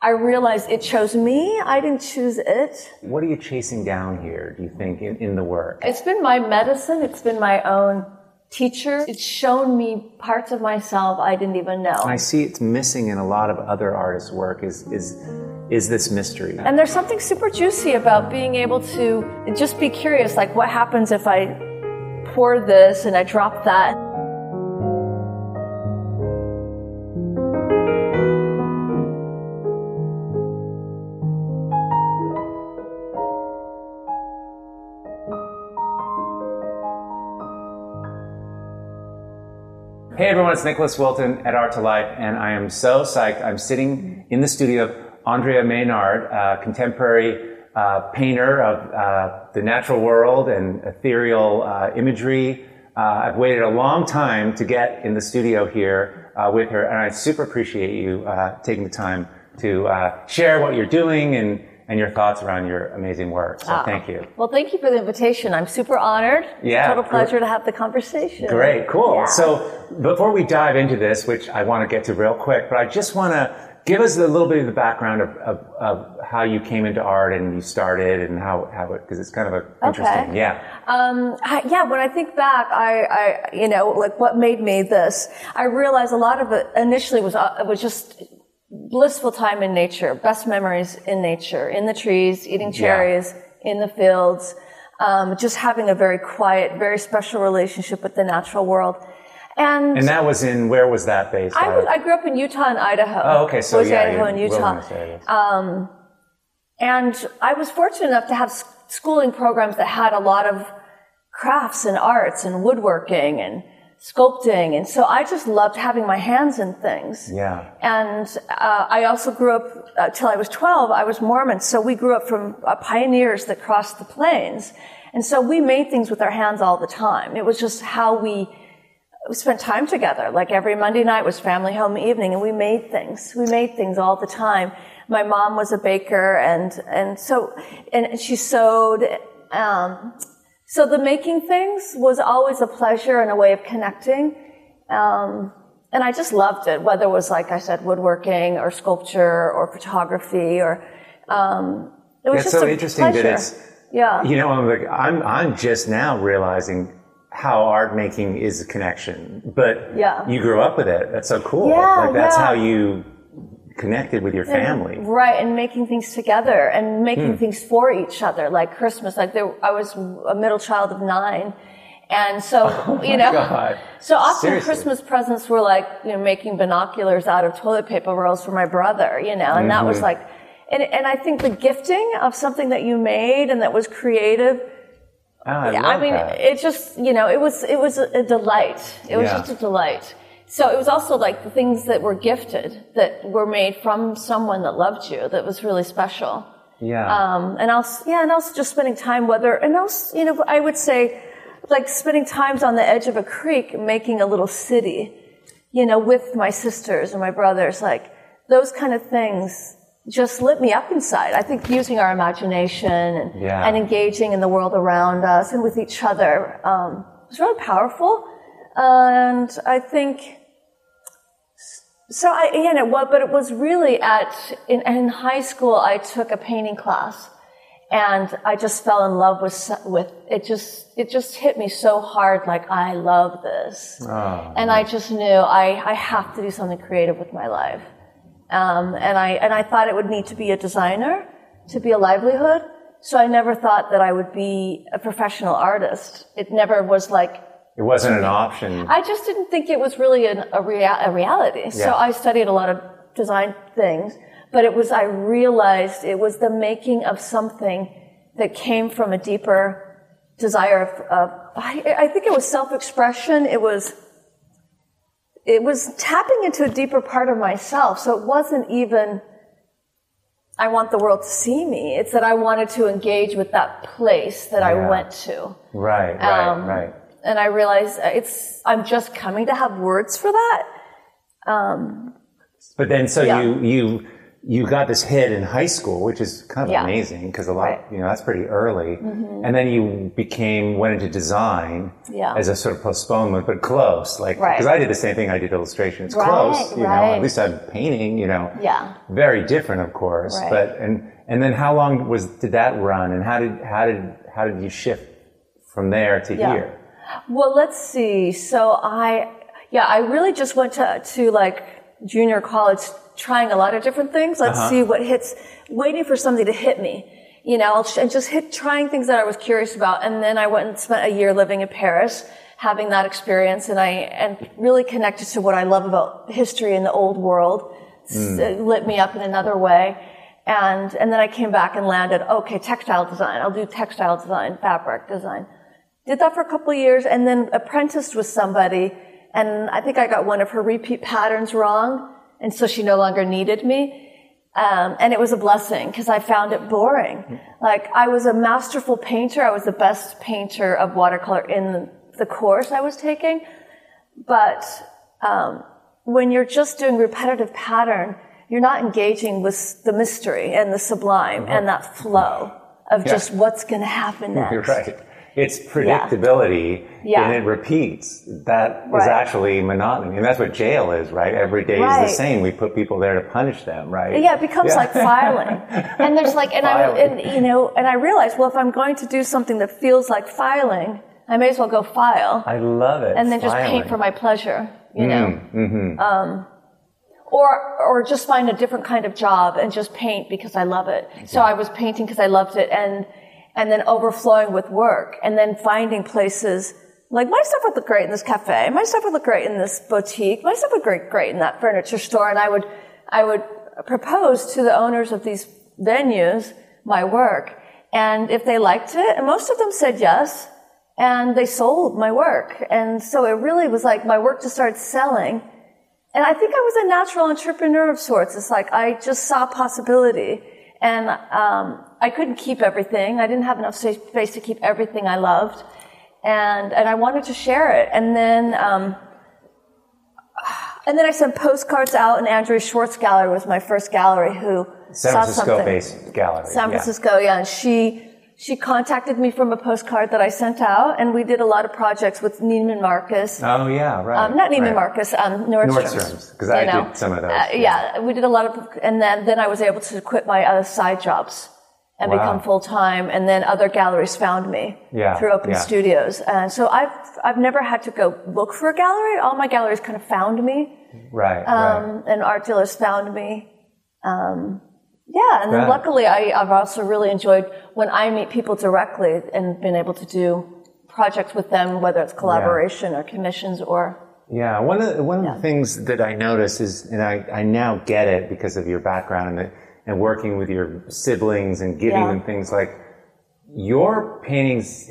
I realized it chose me. I didn't choose it. What are you chasing down here, do you think, in the work? It's been my medicine. It's been my own teacher. It's shown me parts of myself I didn't even know. I see it's missing in a lot of other artists' work is this mystery. And there's something super juicy about being able to just be curious, like what happens if I pour this and I drop that? Hey everyone, it's Nicholas Wilton at Art to Life, and I am so psyched. I'm sitting in the studio of Andrea Maynard, a contemporary painter of the natural world and ethereal imagery. I've waited a long time to get in the studio here with her, and I super appreciate you taking the time to share what you're doing and your thoughts around your amazing work. So thank you. Well, thank you for the invitation. I'm super honored. Yeah. Total pleasure to have the conversation. Great, cool. Yeah. So before we dive into this, which I want to get to real quick, but I just want to give us a little bit of the background of how you came into art and you started and how it, because it's kind of interesting. Okay. Yeah. When I think back, I like what made me this, I realized a lot of it initially was just blissful time in nature, best memories in nature, in the trees, eating cherries, in the fields, just having a very quiet, very special relationship with the natural world. And that was where was that based? I grew up in Utah and Idaho. Oh, okay. So Boise, Idaho and Utah. And I was fortunate enough to have schooling programs that had a lot of crafts and arts and woodworking and sculpting. And so I just loved having my hands in things. Yeah. And I also grew up, till I was 12, I was Mormon. So we grew up from pioneers that crossed the plains. And so we made things with our hands all the time. It was just how we spent time together. Like every Monday night was family home evening, and we made things. We made things all the time. My mom was a baker, and she sewed. So the making things was always a pleasure and a way of connecting. And I just loved it, whether it was, like I said, woodworking or sculpture or photography or, it was just so a interesting pleasure. that it's, I'm just now realizing how art making is a connection, but you grew up with it. That's so cool. That's how you connected with your family. Right, and making things together and making things for each other, like Christmas. I was a middle child of 9. And so, God. So often Seriously. Christmas presents were like, making binoculars out of toilet paper rolls for my brother, and that was like, and I think the gifting of something that you made and that was creative, it just, it was a delight. It was just a delight. So it was also like the things that were gifted, that were made from someone that loved you, that was really special. Yeah. And also just spending time, I would say, like spending times on the edge of a creek, making a little city, with my sisters and my brothers, like those kind of things just lit me up inside. I think using our imagination and engaging in the world around us and with each other, was really powerful. And I think, but it was really in high school, I took a painting class and I just fell in love with it. It just hit me so hard. Like, I love this. And I just knew I have to do something creative with my life. And I thought it would need to be a designer to be a livelihood. So I never thought that I would be a professional artist. It never was like, it wasn't an option. I just didn't think it was really a reality. Yeah. So I studied a lot of design things, but I realized it was the making of something that came from a deeper desire of I think it was self-expression. It was tapping into a deeper part of myself. So it wasn't even, I want the world to see me. It's that I wanted to engage with that place that I went to. Right. And I realized I'm just coming to have words for that. But then, so you got this hit in high school, which is kind of amazing because a lot, that's pretty early. And then you went into design as a sort of postponement, but close. Because I did the same thing. I did illustration. It's close, you know. At least I'm painting, very different, of course. But and then how long did that run, and how did you shift from there to here? Well, let's see. So I really just went to like junior college, trying a lot of different things. Let's see what hits, waiting for something to hit me, and just trying things that I was curious about. And then I went and spent a year living in Paris, having that experience, and really connected to what I love about history in the old world. It lit me up in another way. And then I came back and landed, okay, textile design. I'll do textile design, fabric design. Did that for a couple of years, and then apprenticed with somebody, and I think I got one of her repeat patterns wrong, and so she no longer needed me. And it was a blessing because I found it boring. Like, I was a masterful painter. I was the best painter of watercolor in the course I was taking. But when you're just doing repetitive pattern, you're not engaging with the mystery and the sublime and that flow of just what's going to happen next. You're right. It's predictability, and it repeats. That is actually monotony. And that's what jail is, right? Every day is the same. We put people there to punish them, right? Yeah, it becomes like filing. And there's like, and I realized, well, if I'm going to do something that feels like filing, I may as well go file. I love it. And then just paint for my pleasure, Or just find a different kind of job and just paint because I love it. So I was painting because I loved it, and then overflowing with work, and then finding places like, my stuff would look great in this cafe, my stuff would look great in this boutique, my stuff would look great in that furniture store, and I would propose to the owners of these venues my work, and if they liked it, and most of them said yes, and they sold my work, and so it really was like my work just started selling. And I think I was a natural entrepreneur of sorts. It's like I just saw possibility, and I couldn't keep everything. I didn't have enough space to keep everything I loved, and I wanted to share it. And then I sent postcards out, and Andrea Schwartz Gallery was my first gallery who San saw something. Francisco-based gallery. San Francisco, and she contacted me from a postcard that I sent out, and we did a lot of projects with Neiman Marcus. Oh, yeah, right. Not Neiman Marcus, Nordstrom's. Nordstrom's, because I did some of those. We did a lot of, and then I was able to quit my other side jobs and become full-time, and then other galleries found me through open studios. And so I've never had to go look for a gallery. All my galleries kind of found me. Right. And art dealers found me. And then luckily I've also really enjoyed when I meet people directly and been able to do projects with them, whether it's collaboration or commissions or... Yeah, one of the things that I notice is, and I now get it because of your background and working with your siblings and giving them things, like your paintings,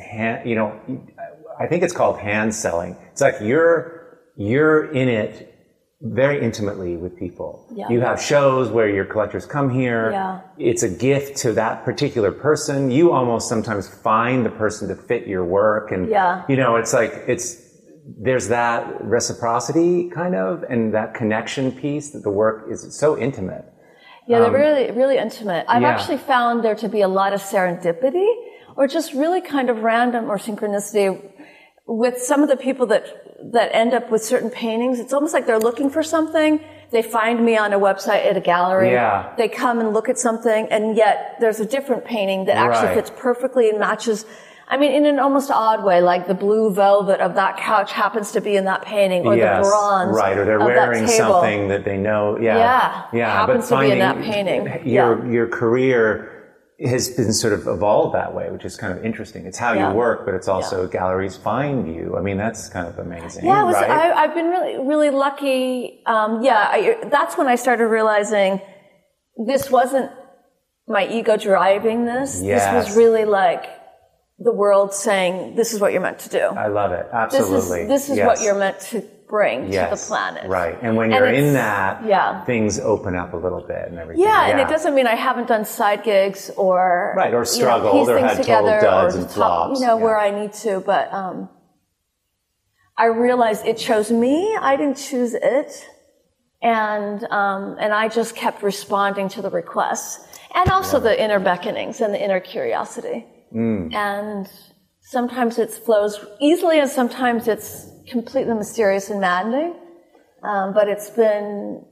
I think it's called hand selling. It's like you're in it very intimately with people. Yeah. You have shows where your collectors come here. Yeah. It's a gift to that particular person. You almost sometimes find the person to fit your work. And, it's like, there's that reciprocity kind of, and that connection piece that the work is so intimate. Yeah, they're really, really intimate. I've actually found there to be a lot of serendipity or just really kind of random or synchronicity with some of the people that end up with certain paintings. It's almost like they're looking for something. They find me on a website at a gallery. Yeah. They come and look at something, and yet there's a different painting that actually fits perfectly and matches. I mean, in an almost odd way, like the blue velvet of that couch happens to be in that painting, or the bronze or they're wearing something that they know. Happens to be in that painting. Your career has been sort of evolved that way, which is kind of interesting. It's how you work, but it's also galleries find you. I mean, that's kind of amazing. Yeah, I've been really, really lucky. That's when I started realizing this wasn't my ego driving this. Yes. This was really like the world saying, this is what you're meant to do. I love it. Absolutely. This is what you're meant to bring to the planet. Right. And when you're in that, things open up a little bit and everything. Yeah, and it doesn't mean I haven't done side gigs or... Right, or struggled or had total duds and flops. Where I need to, but I realized it chose me. I didn't choose it. And I just kept responding to the requests, and also the inner beckonings and the inner curiosity. And sometimes it flows easily, and sometimes it's completely mysterious and maddening. But it's been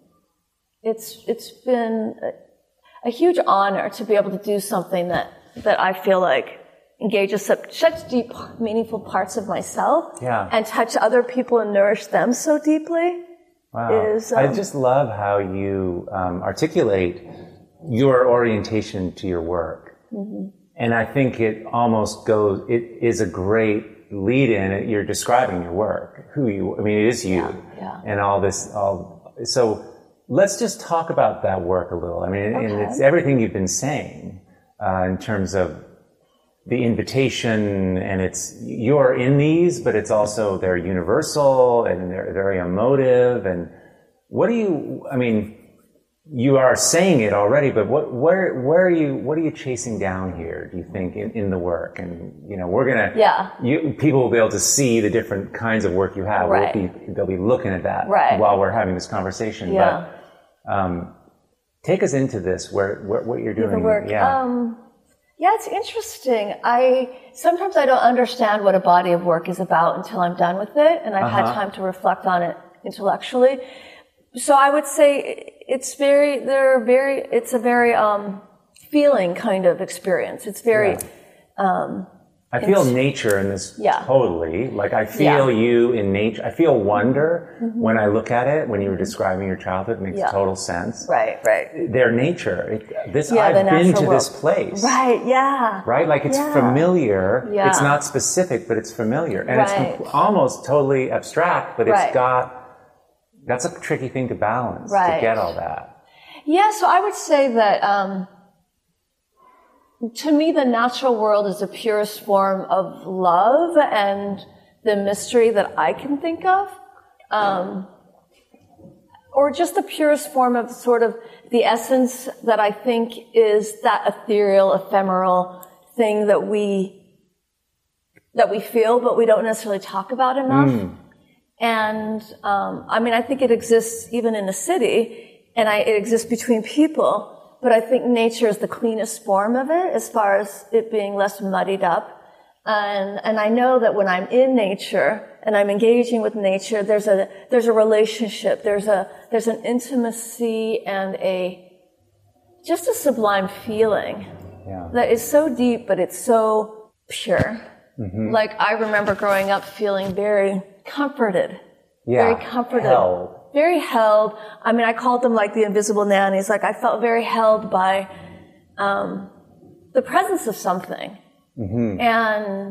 a huge honor to be able to do something that I feel like engages such deep, meaningful parts of myself, and touch other people and nourish them so deeply. Wow. I just love how you articulate your orientation to your work. And I think it is a great lead-in. You're describing your work, it is you. And so let's just talk about that work a little. I mean, and it's everything you've been saying, in terms of the invitation, and you're in these, but it's also, they're universal and they're very emotive. And you are saying it already, but what are you chasing down here, do you think, in the work? And, people will be able to see the different kinds of work you have. They'll be looking at that while we're having this conversation. But, take us into this, what you're doing. The work. It's interesting. Sometimes I don't understand what a body of work is about until I'm done with it, and I've had time to reflect on it intellectually. So I would say it's a very feeling kind of experience. It's very I feel nature in this totally. Like I feel you in nature. I feel wonder when I look at it. When you were describing your childhood, it makes total sense. Right. Their nature. I've been to this place. Right. Like it's familiar. It's not specific, but it's familiar, and it's almost totally abstract. But that's a tricky thing to balance to get all that. Yeah. So I would say that. To me, the natural world is the purest form of love and the mystery that I can think of. Or just the purest form of sort of the essence that I think is that ethereal, ephemeral thing that we feel, but we don't necessarily talk about enough. And, I think it exists even in a city, and it exists between people. But I think nature is the cleanest form of it, as far as it being less muddied up. And I know that when I'm in nature and I'm engaging with nature, there's a relationship, there's an intimacy and just a sublime feeling that is so deep, but it's so pure. Like I remember growing up feeling very comforted, very comforted. Very held. I called them like the invisible nannies. Like I felt very held by the presence of something. And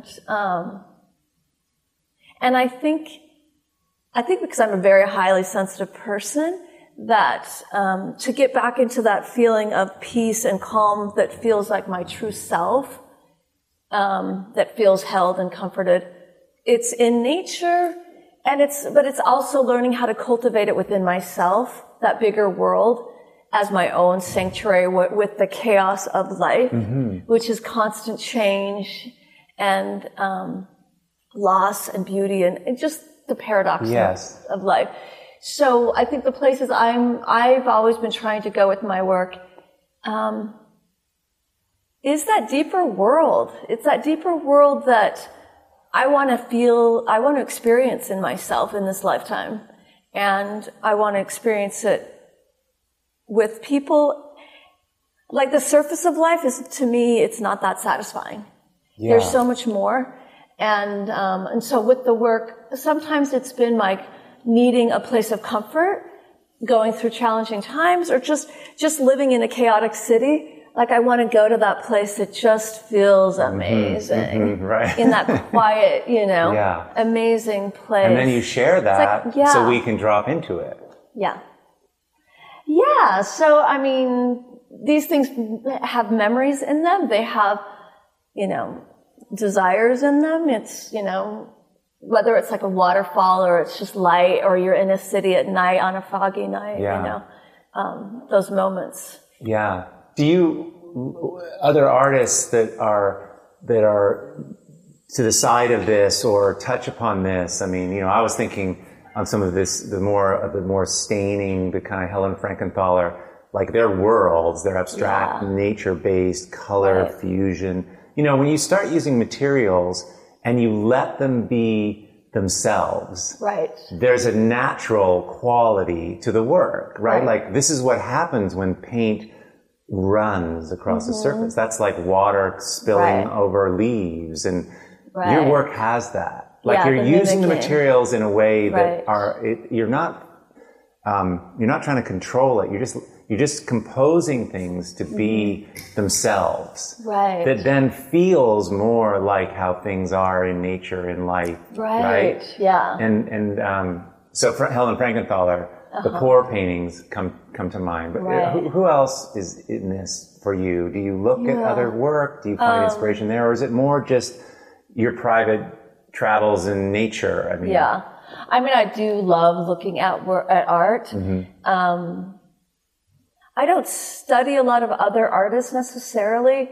I think because I'm a very highly sensitive person, that to get back into that feeling of peace and calm that feels like my true self, that feels held and comforted, it's in nature. But it's also learning how to cultivate it within myself, that bigger world, as my own sanctuary with the chaos of life, which is constant change and loss and beauty and just the paradox of life. So I think the places I've always been trying to go with my work is that deeper world. It's that deeper world that I want to experience in myself in this lifetime. And I want to experience it with people. Like the surface of life to me, it's not that satisfying. There's so much more. And so with the work, sometimes it's been like needing a place of comfort, going through challenging times, or just living in a chaotic city. Like I want to go to that place that just feels amazing, in that quiet, amazing place. And then you share that, so we can drop into it. So these things have memories in them. They have, desires in them. It's, whether it's like a waterfall or it's just light, or you're in a city at night on a foggy night. Those moments. Do you, other artists that are to the side of this or touch upon this? I was thinking, on some of this, the more staining, the kind of Helen Frankenthaler, like their worlds, their abstract, nature-based color fusion. You know, when you start using materials and you let them be themselves, right, there's a natural quality to the work, right? Like this is what happens when paint runs across the surface. That's like water spilling over leaves, and your work has that. Like you're using the materials in a way that you're not trying to control it. You're just composing things to be themselves. Right. That then feels more like how things are in nature, in life. Right. Yeah. And so for Helen Frankenthaler, the core paintings come to mind. But who else is in this for you? Do you look at other work? Do you find inspiration there? Or is it more just your private travels in nature? I mean, I do love looking at art. I don't study a lot of other artists necessarily.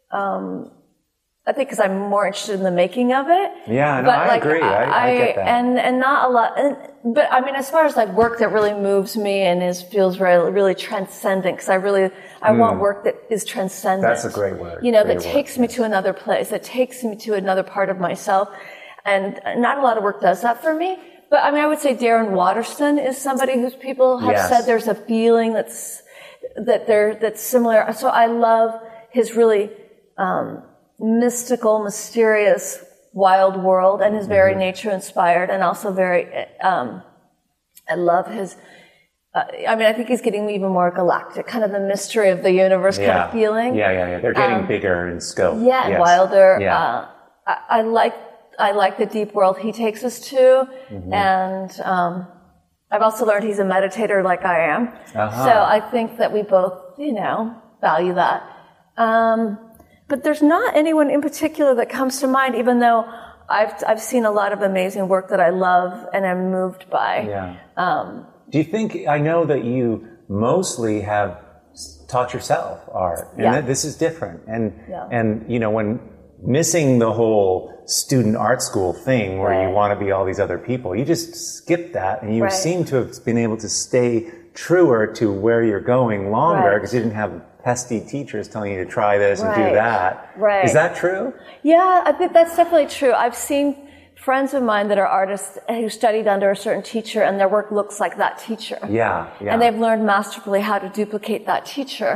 I think because I'm more interested in the making of it. Yeah, no, I agree. I get that. And not a lot. But I mean, as far as like work that really moves me and feels really transcendent, because I want work that is transcendent. That's a great word. You know, that takes me to another place, that takes me to another part of myself. And not a lot of work does that for me. But I mean, I would say Darren Waterston is somebody whose people have said there's a feeling that's similar. So I love his really mystical, mysterious, wild world, and his very nature inspired, and also very. I love his. I think he's getting even more galactic, kind of the mystery of the universe kind of feeling. Yeah. They're getting bigger in scope. Yeah, and wilder. Yeah. I like the deep world he takes us to, and I've also learned he's a meditator like I am. So I think that we both, value that. But there's not anyone in particular that comes to mind, even though I've seen a lot of amazing work that I love and am moved by. Yeah. Do you think, I know that you mostly have taught yourself art, and that this is different. And when missing the whole student art school thing where you want to be all these other people, you just skip that, and you seem to have been able to stay truer to where you're going longer because you didn't have pesky teachers telling you to try this and do that. Right. Is that true? Yeah, I think that's definitely true. I've seen friends of mine that are artists who studied under a certain teacher, and their work looks like that teacher. Yeah. And they've learned masterfully how to duplicate that teacher.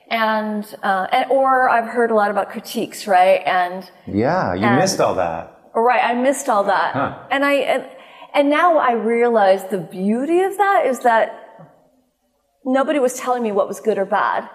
Or I've heard a lot about critiques, right? You missed all that. Right, I missed all that. Huh. And now I realize the beauty of that is that nobody was telling me what was good or bad.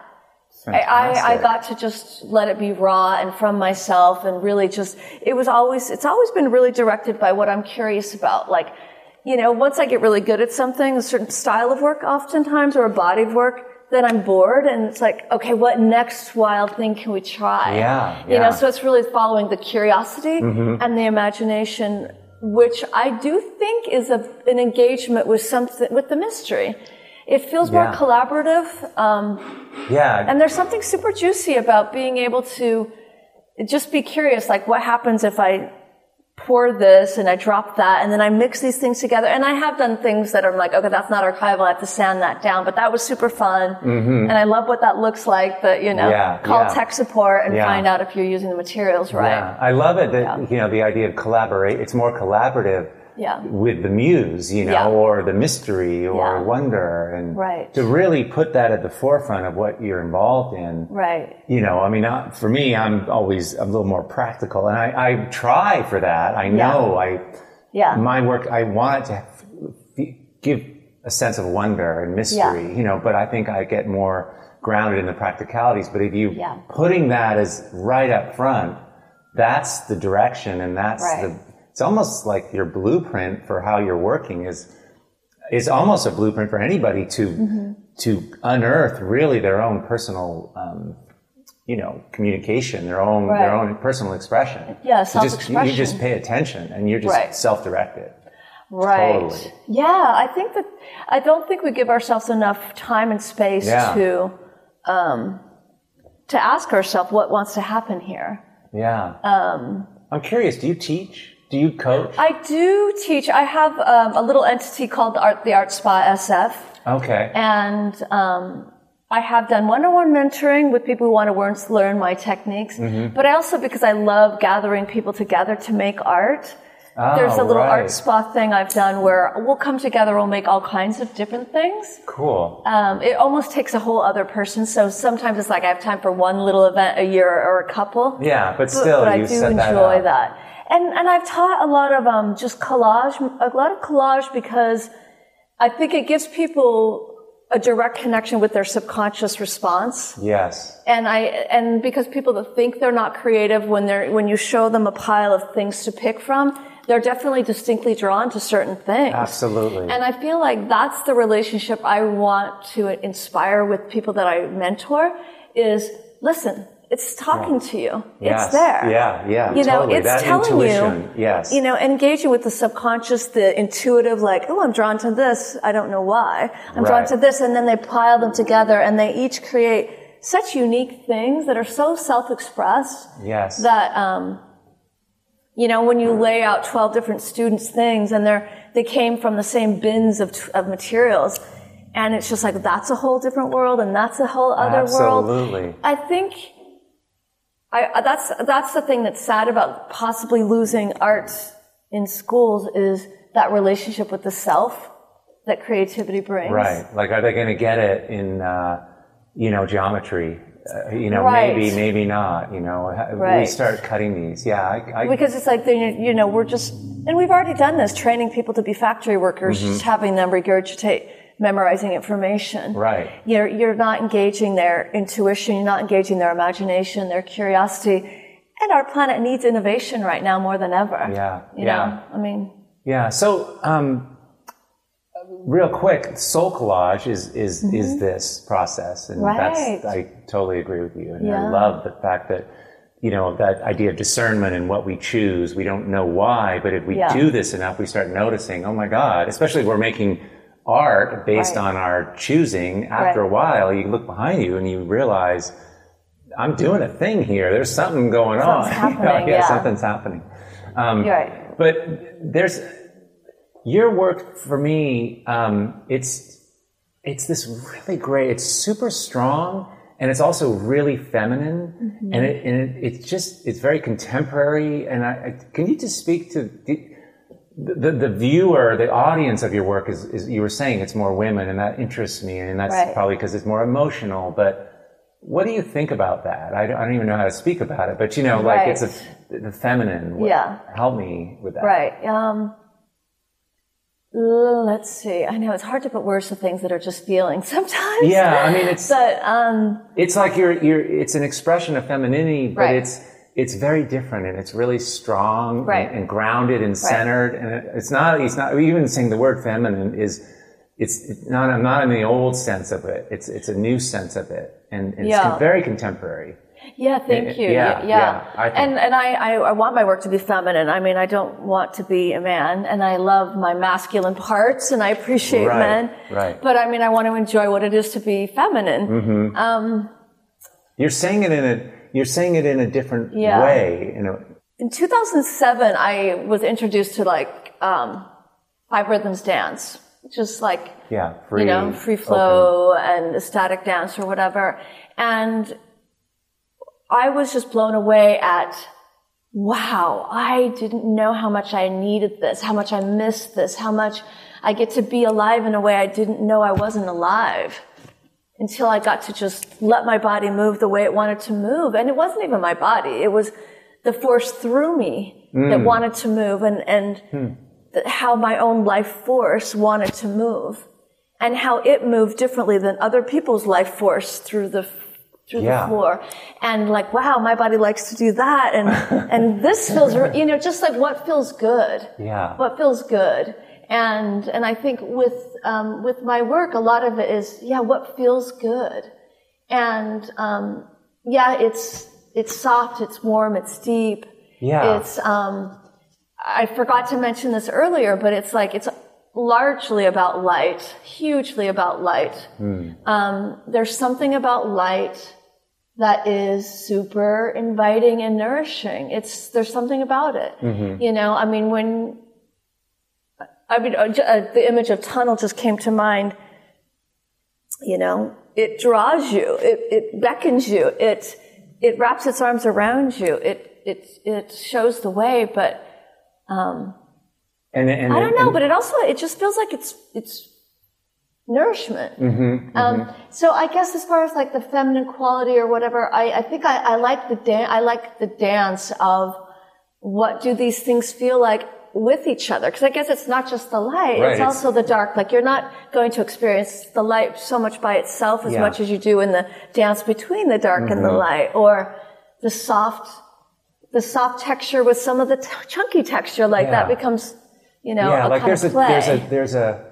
I got to just let it be raw and from myself, and really it's always been really directed by what I'm curious about. Like, once I get really good at something, a certain style of work oftentimes, or a body of work, then I'm bored, and it's like, okay, what next wild thing can we try? Yeah. So it's really following the curiosity and the imagination, which I do think is an engagement with the mystery. It feels more collaborative. And there's something super juicy about being able to just be curious, like what happens if I pour this and I drop that and then I mix these things together. And I have done things that are like, okay, that's not archival, I have to sand that down, but that was super fun. And I love what that looks like, but call tech support and find out if you're using the materials right. Yeah. I love it that, the idea of collaborate, it's more collaborative with the muse, or the mystery or wonder, and to really put that at the forefront of what you're involved in. Right. For me, I'm always a little more practical, and I try for that. I know my work, I want it to give a sense of wonder and mystery, but I think I get more grounded in the practicalities. But if you putting that as right up front, that's the direction, and that's it's almost like your blueprint for how you're working is almost a blueprint for anybody to unearth really their own personal, communication, their own personal expression. Yeah, self-expression. You just pay attention, and you're just self-directed. Right. Totally. Yeah, I don't think we give ourselves enough time and space to ask ourselves what wants to happen here. Yeah. I'm curious, do you teach? Do you coach? I do teach. I have a little entity called the Art Spa SF. Okay. And I have done one-on-one mentoring with people who want to learn my techniques. But I also, because I love gathering people together to make art, there's a little art spa thing I've done where we'll come together, we'll make all kinds of different things. Cool. It almost takes a whole other person. So sometimes it's like I have time for one little event a year or a couple. Yeah, but still, but I do enjoy that. And I've taught a lot of just collage, a lot of collage, because I think it gives people a direct connection with their subconscious response. Yes. And because people that think they're not creative, when you show them a pile of things to pick from, they're definitely distinctly drawn to certain things. Absolutely. And I feel like that's the relationship I want to inspire with people that I mentor is, listen, it's talking to you. Yes. It's there. Yeah, you know, totally. it's that telling intuition. you, yes. you know, engaging with the subconscious, the intuitive, like, oh, I'm drawn to this. I don't know why. I'm drawn to this. And then they pile them together and they each create such unique things that are so self-expressed. Yes. That, you know, when you lay out 12 different students' things and they came from the same bins of materials, and it's just like, that's a whole different world and that's a whole other world. Absolutely. I think that's the thing that's sad about possibly losing art in schools is that relationship with the self that creativity brings. Right. Like, are they going to get it in, you know, geometry? You know, maybe not, you know, we start cutting these. Yeah. Because it's like, you know, and we've already done this, training people to be factory workers, just having them regurgitate memorizing information. Right. You're not engaging their intuition, you're not engaging their imagination, their curiosity. And our planet needs innovation right now more than ever. Yeah. You know, I mean. Yeah. So, real quick, soul collage is this process, and I totally agree with you, and I love the fact that, you know, that idea of discernment and what we choose. We don't know why, but if we do this enough, we start noticing. Oh my God! Especially if we're making art based on our choosing. After a while, you look behind you and you realize, I'm doing a thing here. There's something going on. Happening, something's happening. You're right. But there's. Your work for me, it's this really great. It's super strong, and it's also really feminine, and it's very contemporary. And can you just speak to the viewer, the audience of your work? Is you were saying it's more women, and that interests me, and that's probably because it's more emotional. But what do you think about that? I don't even know how to speak about it, but you know, like it's the feminine. Help me with that. Right. Let's see. I know it's hard to put words to things that are just feelings sometimes. Yeah, I mean it's like it's an expression of femininity, but it's very different, and it's really strong and grounded and centered. And it's not even saying the word feminine it's not. I'm not in the old sense of it. It's a new sense of it, and it's very contemporary. Yeah, thank you. Yeah. I want my work to be feminine. I mean, I don't want to be a man, and I love my masculine parts, and I appreciate men. Right. But I mean, I want to enjoy what it is to be feminine. You're saying it in a different way. You know. In 2007, I was introduced to Five Rhythms dance, just like free flow and ecstatic dance or whatever, and I was just blown away at, wow, I didn't know how much I needed this, how much I missed this, how much I get to be alive in a way I didn't know I wasn't alive until I got to just let my body move the way it wanted to move. And it wasn't even my body. It was the force through me that wanted to move and how my own life force wanted to move and how it moved differently than other people's life force through the floor. And like, wow, my body likes to do that. And this feels, you know, just like what feels good. Yeah. What feels good. And I think with my work, a lot of it is, what feels good. And, it's soft, it's warm, it's deep. Yeah. It's, I forgot to mention this earlier, but it's largely about light, hugely about light. There's something about light that is super inviting and nourishing. There's something about it. You know, I mean, the image of tunnel just came to mind. You know, it draws you, it beckons you, it wraps its arms around you, it shows the way, but, I don't know, but it just feels like it's nourishment. So I guess as far as like the feminine quality or whatever, I think I like the dance of what do these things feel like with each other. Because I guess it's not just the light, it's also the dark. Like you're not going to experience the light so much by itself as much as you do in the dance between the dark and the light, or the soft texture with some of the chunky texture, like that becomes, you know, a like kind of play. there's a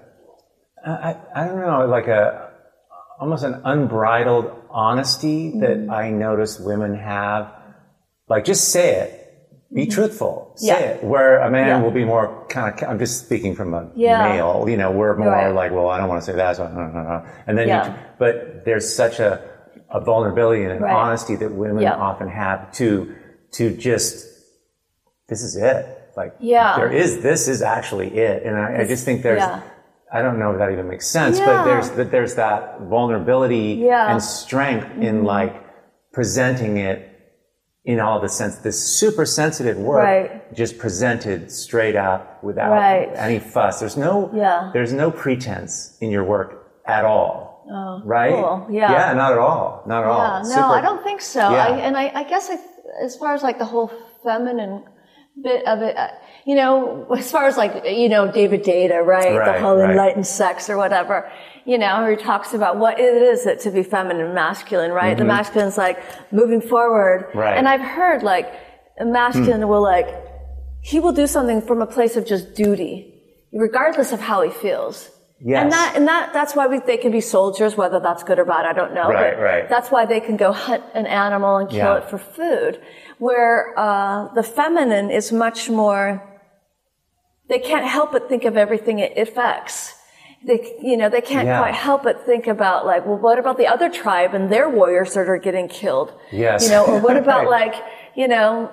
I don't know, like almost an unbridled honesty that I notice women have. Like, just say it. Be truthful. Say it. Where a man will be more kind of, I'm just speaking from a male, you know, we're more like, well, I don't want to say that, so no. And then but there's such a vulnerability and an honesty that women often have to just, this is it. Like, this is actually it. And I just think there's, I don't know if that even makes sense, but there's that vulnerability and strength in like presenting it in all the sense, this super sensitive work just presented straight up without any fuss. There's no pretense in your work at all. Oh, right? Cool. Yeah, not at all. Not at all. No, I don't think so. I guess as far as like the whole feminine bit of it, you know, as far as like, you know, David Data, right? The whole enlightened sex or whatever, you know, he talks about what it is to be feminine and masculine, right? The masculine's like moving forward. Right. And I've heard like a masculine will like, he will do something from a place of just duty, regardless of how he feels. Yes. And that's why they can be soldiers, whether that's good or bad, I don't know. Right. That's why they can go hunt an animal and kill it for food. Where, the feminine is much more, they can't help but think of everything it affects. They can't quite help but think about like, well, what about the other tribe and their warriors that are getting killed? Yes. You know, or what about like, you know,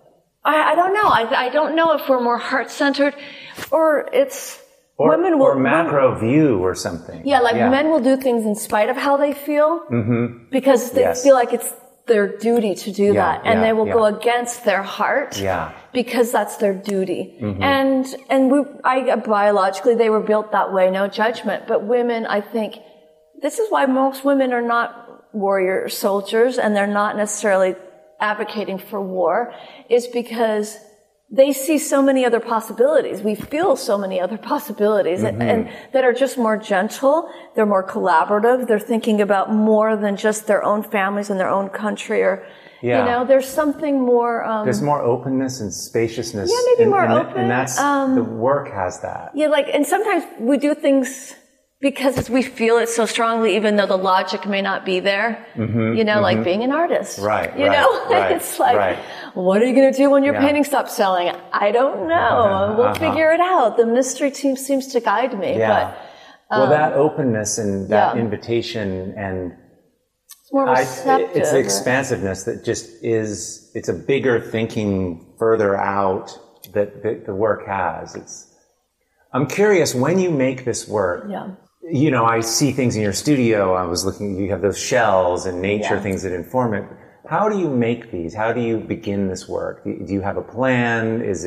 I don't know. I don't know if we're more heart-centered or it's, women will, or macro view or something. Yeah, like men will do things in spite of how they feel because they feel like it's their duty to do that, and they will go against their heart because that's their duty. And biologically they were built that way, no judgment. But women, I think, this is why most women are not warrior soldiers and they're not necessarily advocating for war, is because they see so many other possibilities. We feel so many other possibilities and that are just more gentle. They're more collaborative. They're thinking about more than just their own families and their own country, or, you know, there's something more, there's more openness and spaciousness. Yeah, maybe more open. And that's, the work has that. Yeah, like, and sometimes we do things because we feel it so strongly, even though the logic may not be there, you know, like being an artist. Right. You know, it's like, what are you going to do when your painting stops selling? I don't know. We'll figure it out. The mystery team seems to guide me. Yeah. But, well, that openness and that invitation and it's more receptive. It's the expansiveness that just is, it's a bigger thinking further out that the work has. I'm curious, when you make this work, you know, I see things in your studio. I was looking, you have those shells and nature things that inform it. How do you make these? How do you begin this work? Do you have a plan? Is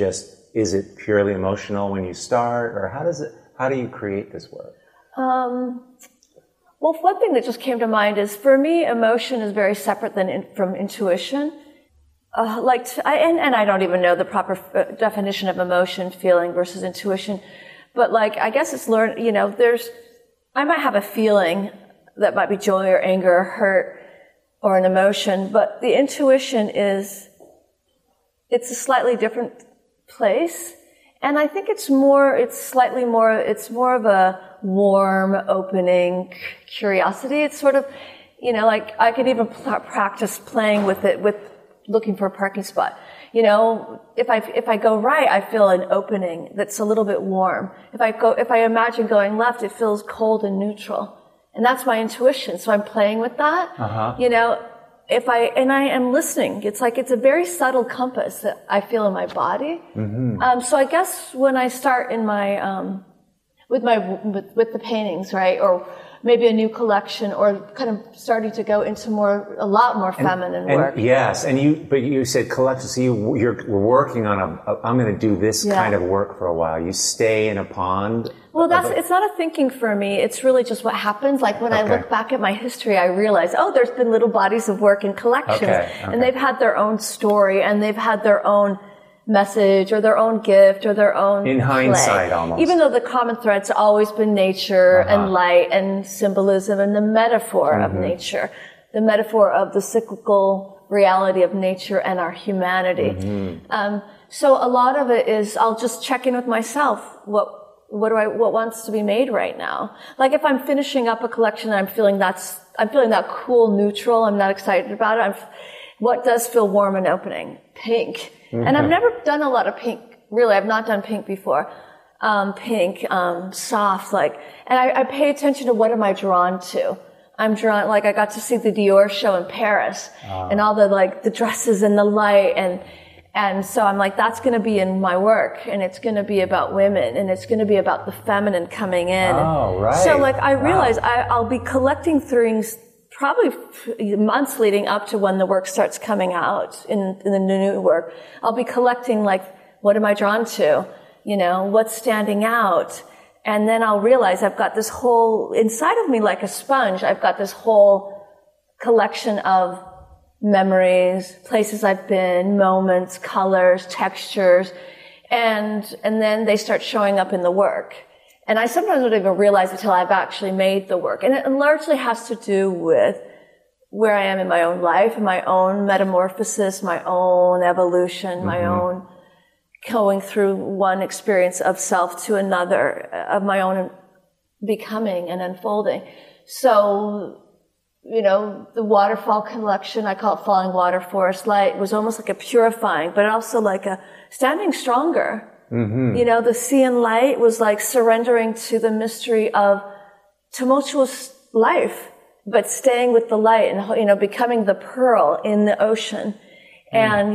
it purely emotional when you start? Or how do you create this work? Well, one thing that just came to mind is, for me, emotion is very separate from intuition. And I don't even know the proper definition of emotion, feeling versus intuition. But like, I guess it's learned, you know, I might have a feeling that might be joy or anger or hurt or an emotion, but the intuition it's a slightly different place. And I think it's more of a warm, opening curiosity. It's sort of, you know, like I could even practice playing with it, with looking for a parking spot. You know, if I go right, I feel an opening that's a little bit warm. If I imagine going left, it feels cold and neutral. And that's my intuition. So I'm playing with that, you know, I am listening. It's like, it's a very subtle compass that I feel in my body. So I guess when I start in my, with the paintings, right? Or maybe a new collection, or kind of starting to go into a lot more feminine work. Yes. But you said collection. So you're working on I'm going to do this kind of work for a while. You stay in a pond. Well, it's not a thinking for me. It's really just what happens. Like when I look back at my history, I realize, there's been little bodies of work in collections, and they've had their own story, and they've had their own message or their own gift or their own in hindsight almost. Even though the common thread's always been nature and light and symbolism and the metaphor of nature, the metaphor of the cyclical reality of nature and our humanity. So a lot of it is, I'll just check in with myself. What wants to be made right now? Like if I'm finishing up a collection and I'm feeling that cool neutral, I'm not excited about it. What does feel warm and opening? Pink. And I've never done a lot of pink. Really, I've not done pink before. Pink, soft, and I pay attention to what am I drawn to. I'm drawn, I got to see the Dior show in Paris, and all the dresses and the light, and so I'm like, that's gonna be in my work, and it's gonna be about women, and it's gonna be about the feminine coming in. Oh, right. So I realize I'll be collecting things probably months leading up to when the work starts coming out in the new work. I'll be collecting what am I drawn to? What's standing out? And then I'll realize I've got this whole, inside of me like a sponge, I've got this whole collection of memories, places I've been, moments, colors, textures, and then they start showing up in the work. And I sometimes don't even realize until I've actually made the work. And it largely has to do with where I am in my own life, my own metamorphosis, my own evolution, my own going through one experience of self to another, of my own becoming and unfolding. So, the waterfall collection, I call it Falling Water, Forest Light, was almost like a purifying, but also like a standing stronger. The sea and light was like surrendering to the mystery of tumultuous life, but staying with the light and, becoming the pearl in the ocean. And,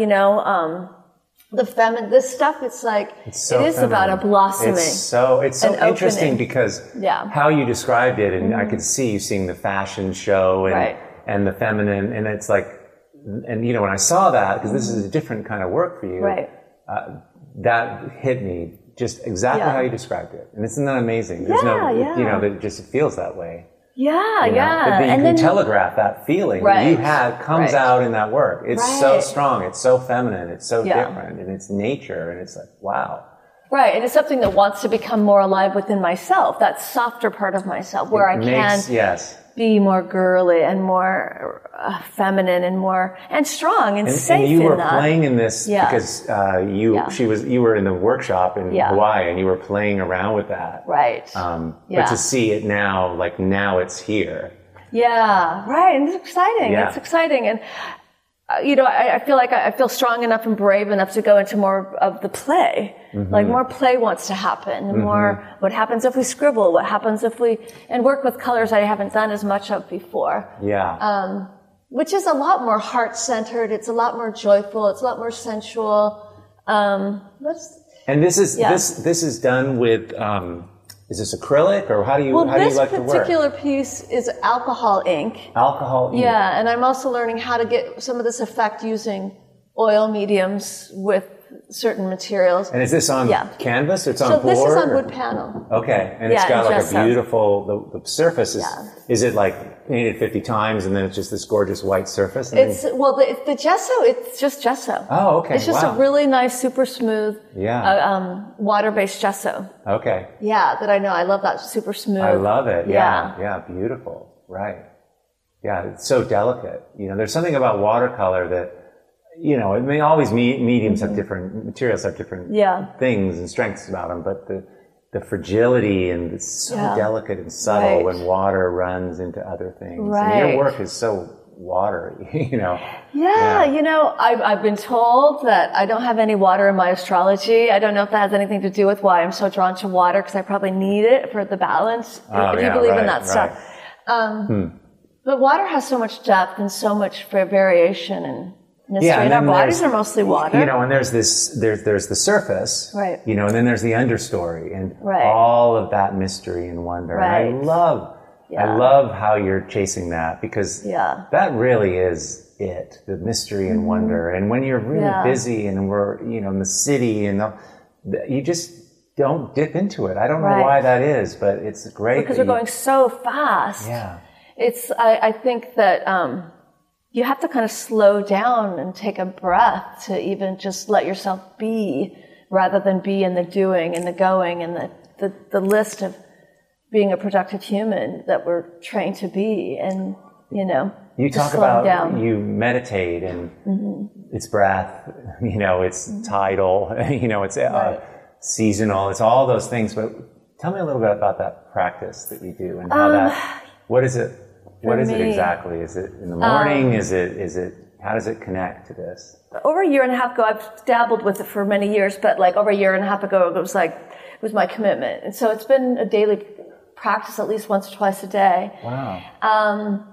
this stuff, it's so it is feminine. About a blossoming. It's so interesting because how you described it, and I could see you seeing the fashion show and the feminine, and it's when I saw that, because this is a different kind of work for you, that hit me just exactly how you described it. And isn't that amazing? There's that just feels that way. That you and can telegraph that feeling that you had comes out in that work. It's so strong. It's so feminine. It's so different. And it's nature. And it's wow. Right. And it's something that wants to become more alive within myself. That softer part of myself where I can be more girly and more feminine and strong and safe. And you were playing in this because you were in the workshop in Hawaii, and you were playing around with that. Right. But to see it now, now it's here. Yeah. Right. And it's exciting. Yeah. It's exciting. And I feel like I feel strong enough and brave enough to go into more of the play. More play wants to happen. More what happens if we scribble, what happens if and work with colors I haven't done as much of before. Yeah. Which is a lot more heart-centered. It's a lot more joyful. It's a lot more sensual. And this is done with, is this acrylic, or how do you like to work? This particular piece is alcohol ink. Alcohol ink. Yeah, and I'm also learning how to get some of this effect using oil mediums with certain materials. And is this on canvas, or it's on board? So this is on wood panel. Okay, and it's got a beautiful, the surface is it painted 50 times and then it's just this gorgeous white surface? The gesso, it's just gesso. Oh, okay. It's just a really nice, super smooth, water-based gesso. Okay. Yeah, that I know. I love that super smooth. I love it. Yeah, beautiful. Right. Yeah, it's so delicate. There's something about watercolor that, always mediums have different materials, have different things and strengths about them, but the fragility and it's so delicate and subtle when water runs into other things. Right. And your work is so watery, I've been told that I don't have any water in my astrology. I don't know if that has anything to do with why I'm so drawn to water, because I probably need it for the balance, if you believe in that stuff. But water has so much depth and so much variation and mystery. Yeah, and our bodies are mostly water. And there's the surface, right? And then there's the understory, and right. all of that mystery and wonder. Right. And I love how you're chasing that, because that really is it, the mystery and wonder. And when you're really busy and we're, in the city, and you just don't dip into it. I don't know why that is, but it's great. Because we're going so fast. Yeah. I think that, you have to kind of slow down and take a breath to even just let yourself be, rather than be in the doing and the going and the list of being a productive human that we're trained to be. And, you talk about you meditate, and it's breath, it's tidal, it's seasonal, it's all those things. But tell me a little bit about that practice that you do, and how what is it? What is it exactly? Is it in the morning? Is it, how does it connect to this? Over a year and a half ago, I've dabbled with it for many years, but like over a year and a half ago, it was my commitment. And so it's been a daily practice, at least once or twice a day. Wow.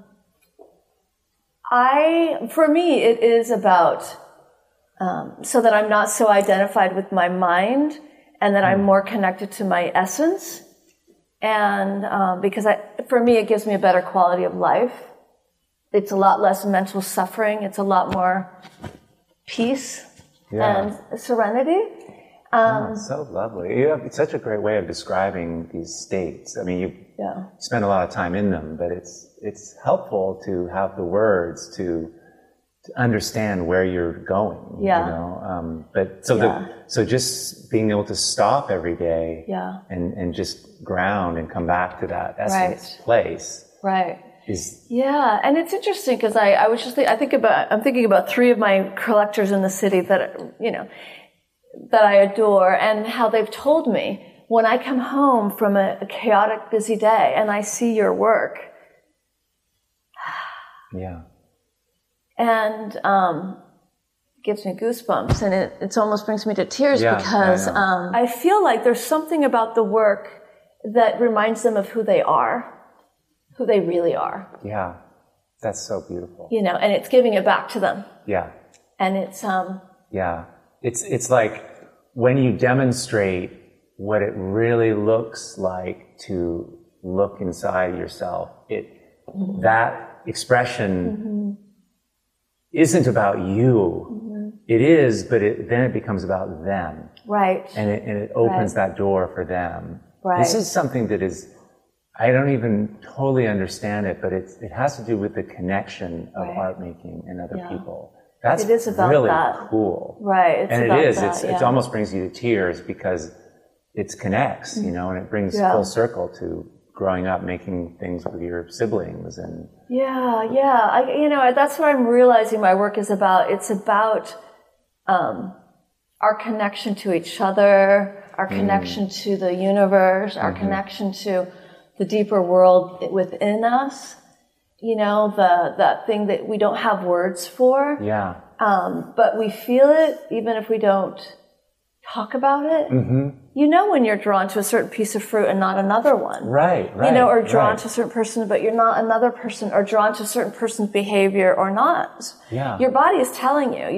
For me, it is about, so that I'm not so identified with my mind, and that I'm more connected to my essence. And because for me, it gives me a better quality of life. It's a lot less mental suffering. It's a lot more peace and serenity. So lovely. You have such a great way of describing these states. I mean, you spend a lot of time in them, but it's helpful to have the words to understand where you're going. So just being able to stop every day and just ground and come back to that essence place. Right. And it's interesting, because I'm thinking about three of my collectors in the city that, that I adore, and how they've told me, when I come home from a chaotic, busy day and I see your work. And gives me goosebumps, and it almost brings me to tears, because I feel like there's something about the work that reminds them of who they are, who they really are. Yeah, that's so beautiful. And it's giving it back to them. Yeah. And it's it's like when you demonstrate what it really looks like to look inside yourself, that expression isn't about you. It is, but then it becomes about them. Right. And it opens that door for them. Right. This is something that is, I don't even totally understand it, but it has to do with the connection of art making and other people. That's really cool. Right. It almost brings you to tears, because it connects, and it brings full circle to growing up making things with your siblings. And that's what I'm realizing my work is about. It's about our connection to each other, our connection to the universe, our connection to the deeper world within us. That thing that we don't have words for. Yeah. But we feel it, even if we don't talk about it. When you're drawn to a certain piece of fruit and not another one. Right. Or drawn to a certain person, but you're not another person, or drawn to a certain person's behavior or not. Yeah. Your body is telling you.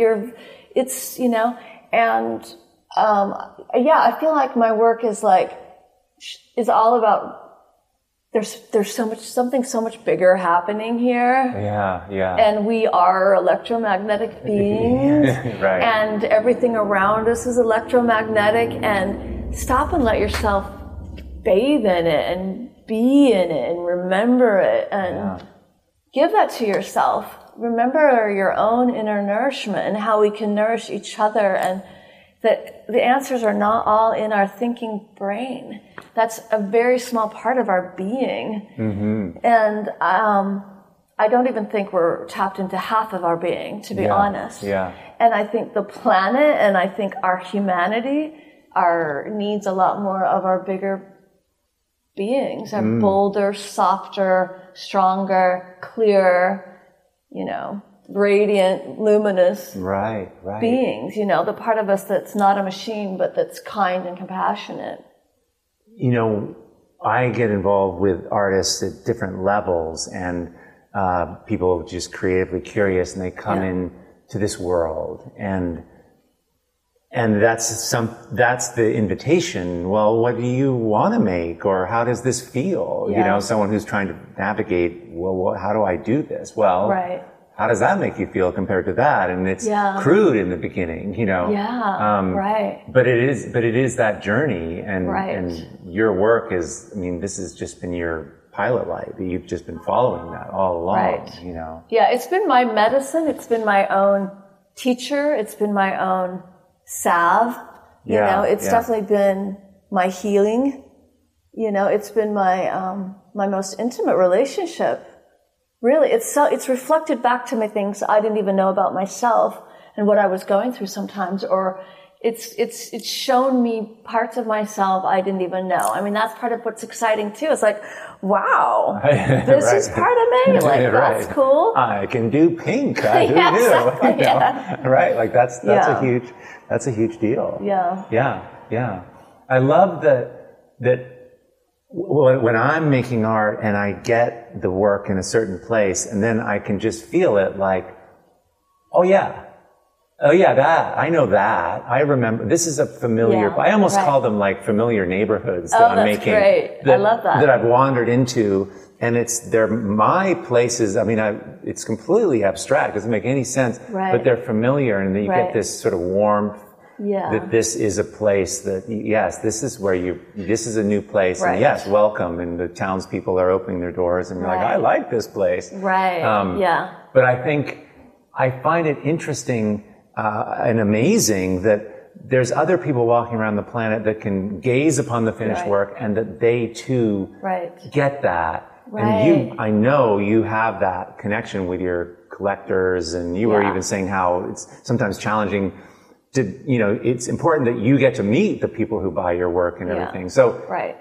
I feel like my work is all about, there's something so much bigger happening here. Yeah. And we are electromagnetic beings. Right. And everything around us is electromagnetic, and stop and let yourself bathe in it and be in it and remember it, and give that to yourself. Remember your own inner nourishment and how we can nourish each other, and that the answers are not all in our thinking brain. That's a very small part of our being. And I don't even think we're tapped into half of our being, to be honest. And I think the planet, and I think our humanity needs a lot more of our bigger beings, our bolder, softer, stronger, clearer, radiant, luminous beings, the part of us that's not a machine, but that's kind and compassionate. I get involved with artists at different levels, and people just creatively curious, and they come in to this world, and that's the invitation. Well, what do you want to make, or how does this feel? You know, someone who's trying to navigate, well, how do I do this? Well, how does that make you feel compared to that? And it's crude in the beginning, you know. But it is that journey, and your work is, I mean, this has just been your pilot light. You've just been following that all along, you know. Yeah, it's been my medicine. It's been my own teacher. It's been my own salve. You know, it's definitely been my healing. You know, it's been my my most intimate relationship. Really, it's reflected back to me things I didn't even know about myself and what I was going through sometimes, or it's shown me parts of myself I didn't even know. I mean, that's part of what's exciting too. It's like, wow, this is part of me. Like, that's cool. I can do pink. Who knew? Exactly, you know? Right? Like that's a huge deal. Yeah. I love that when I'm making art and I get the work in a certain place, and then I can just feel it, like, oh yeah, that, I know that. I remember, this is a familiar, I almost call them like familiar neighborhoods that I'm making. Great. I love that. That I've wandered into, and they're my places. I mean, it's completely abstract, doesn't make any sense, but they're familiar, and you get this sort of warmth. That this is a place that, yes, this is where this is a new place, and yes, welcome, and the townspeople are opening their doors, and you're like, I like this place. But I find it interesting and amazing that there's other people walking around the planet that can gaze upon the finished work, and that they too get that. And I know you have that connection with your collectors, and you were even saying how it's sometimes challenging. It's important that you get to meet the people who buy your work and everything. So,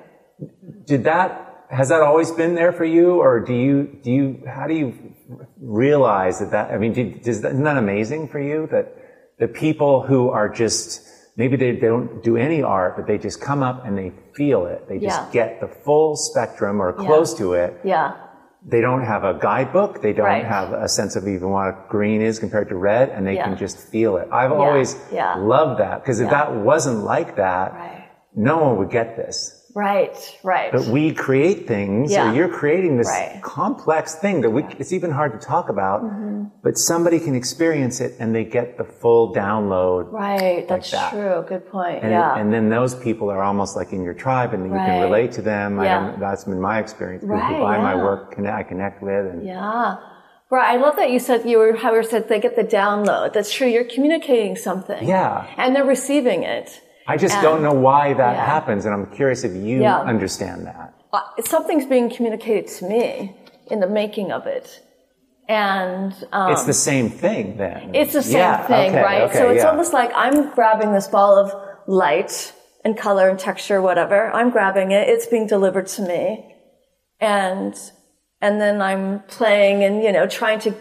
has that always been there for you, or how do you realize that? I mean, isn't that amazing for you that the people who are just, maybe they don't do any art, but they just come up and they feel it. They just get the full spectrum or close to it. They don't have a guidebook. They don't have a sense of even what green is compared to red, and they can just feel it. I've always loved that, because if that wasn't like that, no one would get this. But we create things, or you're creating this complex thing that it's even hard to talk about, but somebody can experience it and they get the full download. That's true. Good point. And then those people are almost like in your tribe, and you can relate to them. That's been my experience. People who buy my work, I connect with. And I love that you said they get the download. That's true. You're communicating something. And they're receiving it. I just don't know why that happens, and I'm curious if you understand that. Something's being communicated to me in the making of it. And it's the same thing then. It's the same thing, right? So it's almost like I'm grabbing this ball of light and color and texture, whatever. I'm grabbing it. It's being delivered to me. And then I'm playing and, trying to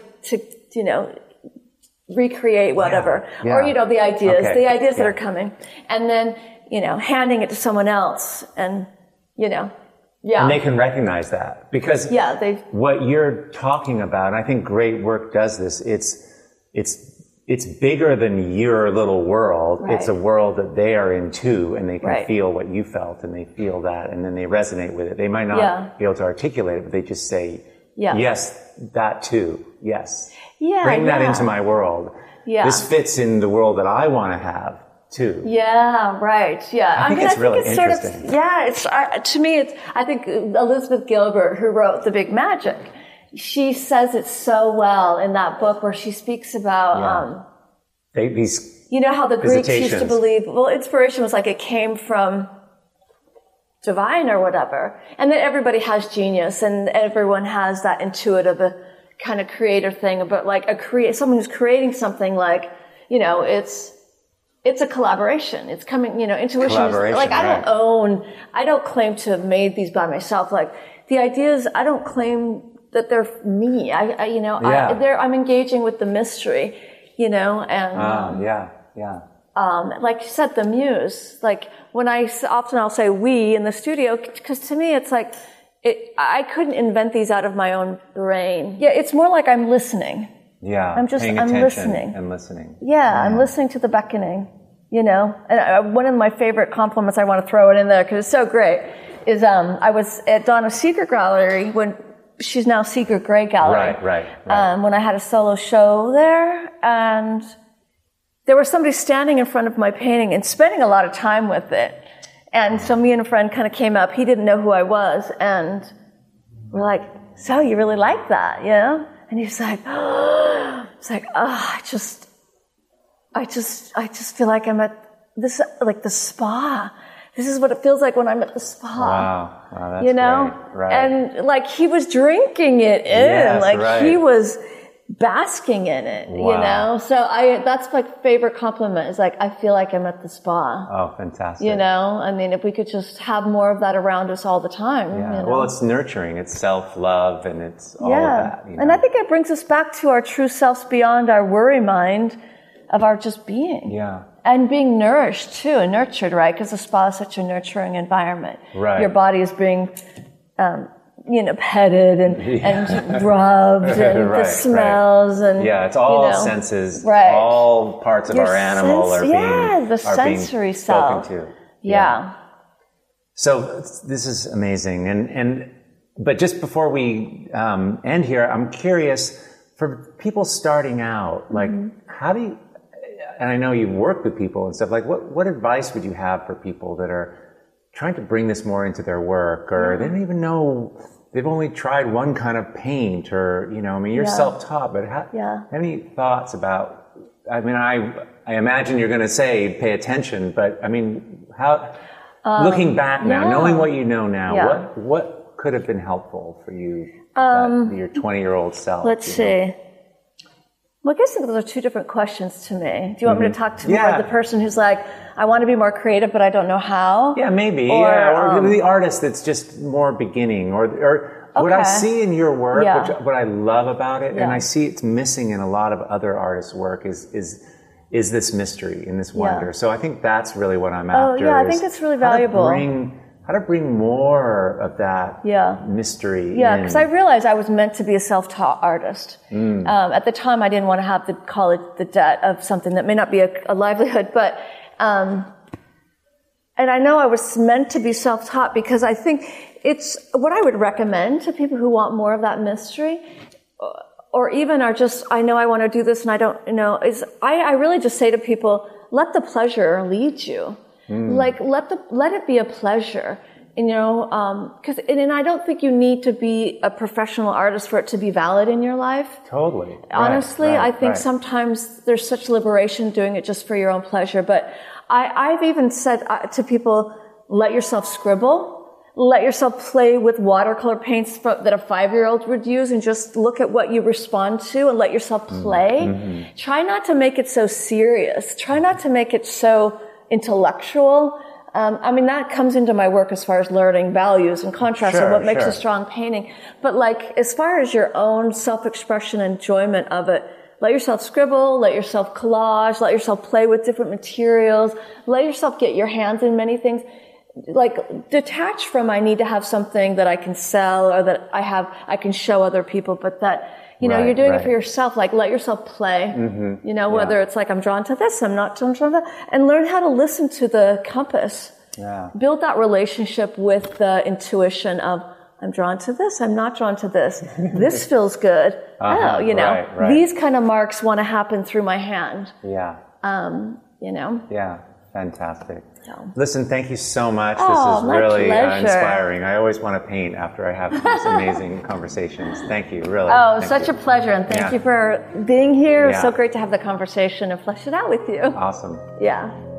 recreate whatever, or the ideas that are coming, and then handing it to someone else, and and they can recognize that, because what you're talking about, and I think great work does this. It's bigger than your little world. It's a world that they are in too, and they can feel what you felt, and they feel that, and then they resonate with it. They might not be able to articulate it, but they just say, yes, that too, yes. Bring that into my world. This fits in the world that I want to have too. I think it's really interesting. To me, I think Elizabeth Gilbert, who wrote The Big Magic, she says it so well in that book, where she speaks about, these how the Greeks used to believe, inspiration was like it came from divine or whatever, and that everybody has genius, and everyone has that intuitive kind of creator thing, but like someone who's creating something, like, it's a collaboration. It's coming, intuition is like, I don't claim to have made these by myself. Like, the ideas, I don't claim that they're me. I'm engaging with the mystery, and like you said, the muse. Like, when I'll say we in the studio, because to me it's like, I couldn't invent these out of my own brain. Yeah, it's more like I'm listening. Yeah, I'm listening. And listening. Yeah, I'm listening to the beckoning, you know. And one of my favorite compliments, I want to throw it in there because it's so great, is I was at Donna Seeger Gallery when she's now Seeger Gray Gallery. Right. When I had a solo show there, and there was somebody standing in front of my painting and spending a lot of time with it. And so me and a friend kind of came up. He didn't know who I was, and we're like, "So you really like that, you know?" And he's like, "Oh," it's like, "Oh, I just feel like I'm at this, like the spa. This is what it feels like when I'm at the spa." Wow, that's you know, great. Right. And like he was drinking it in, yes, like right. he was basking in it, wow. you know. So that's my favorite compliment. Is like I feel like I'm at the spa. Oh, fantastic! You know, I mean, if we could just have more of that around us all the time. Yeah. You know? Well, it's nurturing. It's self-love, and it's all of that. You know? And I think it brings us back to our true selves beyond our worry mind of our just being. Yeah. And being nourished too, and nurtured, right? Because the spa is such a nurturing environment. Right. Your body is being, petted and rubbed, and the smells, and it's all senses, right. all parts of our animal are being the sensory self. Spoken to. Yeah. So this is amazing, but just before we end here, I'm curious for people starting out, like how do you? And I know you've worked with people and stuff, like what advice would you have for people that are trying to bring this more into their work, or they don't even know, they've only tried one kind of paint, or, you're self-taught, but any thoughts about, I mean, I imagine you're going to say pay attention, but I mean, how, looking back now, knowing what you know now, what could have been helpful for you, your 20-year-old self? Let's see. Well, I guess those are two different questions to me. Do you want me to talk to more the person who's like, I want to be more creative, but I don't know how? Yeah, maybe. Or the artist that's just more beginning. Or what I see in your work, what I love about it, and I see it's missing in a lot of other artists' work, is this mystery and this wonder. So I think that's really what I'm after. Oh, yeah, I think that's really valuable. How to bring more of that mystery. Yeah, because I realized I was meant to be a self-taught artist. At the time, I didn't want to have the debt of something that may not be a livelihood, but, and I know I was meant to be self-taught because I think it's what I would recommend to people who want more of that mystery, or even are just, I know I want to do this and I don't know, is I really just say to people, let the pleasure lead you. Like, let it be a pleasure, cause, and I don't think you need to be a professional artist for it to be valid in your life. Totally. Honestly, I think sometimes there's such liberation doing it just for your own pleasure. But I've even said to people, let yourself scribble, let yourself play with watercolor paints that a 5-year-old would use and just look at what you respond to and let yourself play. Try not to make it so serious. Try not to make it so intellectual. I mean, that comes into my work as far as learning values and contrasts and what makes a strong painting. But like, as far as your own self-expression, enjoyment of it, let yourself scribble, let yourself collage, let yourself play with different materials, let yourself get your hands in many things. Like, detach from, I need to have something that I can sell or that I can show other people, but that, you're doing it for yourself. Like, let yourself play, whether it's like, I'm drawn to this, I'm not drawn to that, and learn how to listen to the compass. Yeah. Build that relationship with the intuition of, I'm drawn to this, I'm not drawn to this. This feels good. These kind of marks want to happen through my hand. Yeah. Yeah. Fantastic. Listen, thank you so much. This is really inspiring. I always want to paint after I have these amazing conversations. Thank you, really. Oh, such a pleasure, and thank you for being here. It's so great to have the conversation and flesh it out with you. Awesome. Yeah.